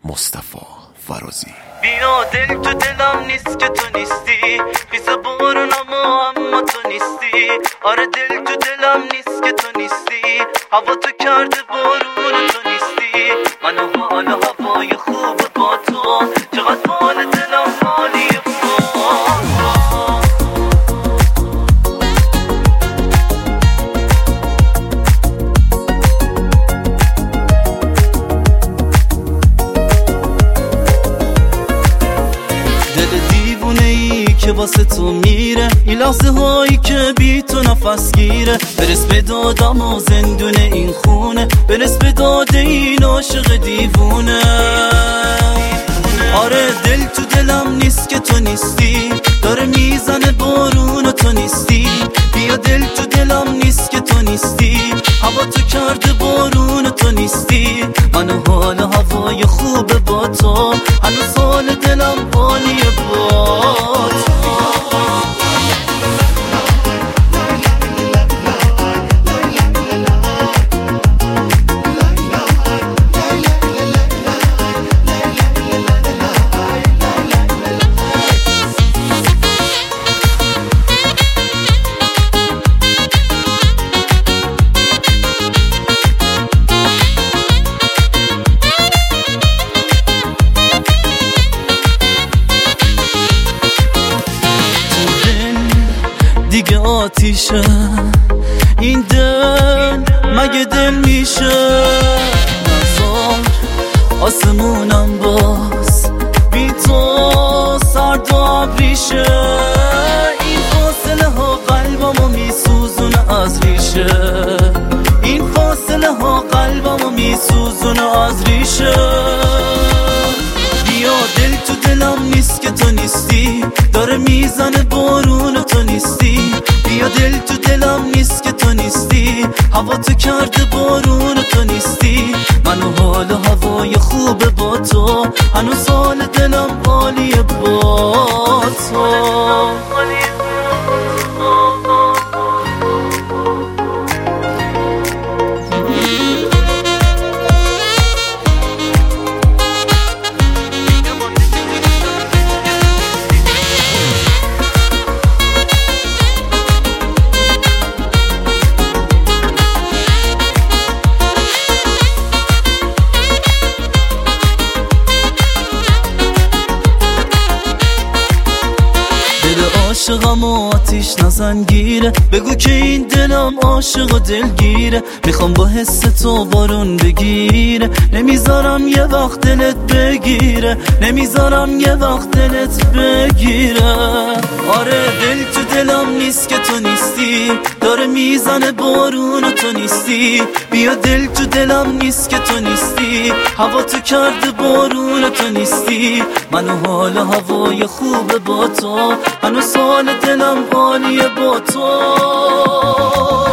مصطفی فرازی. بیا دل تو دلم نیست که تو نیستی، خیس بارونم اما تو نیستی. آره دل تو دلم نیست که تو نیستی، هوا تو کرده بارون تو نیستی. منو حال هوای خوب با تو، چقدر حال دلم حالی که واسه تو میره، این لحظه هایی که بی تو نفس گیره. برس به دادم و زندون این خونه، برس به داد این عاشق دیوونه. آره دل تو دلم نیست که تو نیستی، داره میزنه بارون و تو نیستی. بیا دل تو دلم نیست که تو نیستی، هوا تو کرده بارون و تو نیستی. منو حال هوای خوب با تو، هنوز حال دلم حالیه با تو. دیگه آتیشه این دل، مگه دل میشه؟ نزار آسمونم باز بی تو سرد و ابریشه. این فاصله ها قلبمو میسوزونه از ریشه، این فاصله ها قلبمو میسوزونه از ریشه. بیا دل تو دلم نیست که تو نیستی، داره میزنه بارون و تو نیستی. بیا دل تو دلم نیست که تو نیستی، هوا تو کرده بارون و تو نیستی. منو حال و هوای خوب با تو، هنوز حال دلم حالیه با تو. عاشقم و آتیش نزن گیره، بگو که این دلم عاشق و دلگیره. میخوام با حس تو بارون بگیره، نمیذارم یه وقت دلت بگیره، نمیذارم یه وقت دلت بگیره. آره دل تو دلم نیست که تو نیستی، داره میزنه بارون و تو نیستی. بیا دل تو دلم نیست که تو نیستی، هوا تو کرده بارون و تو نیستی. منو حال هوای خوب با تو، هنوز حال دلم حالیه با تو.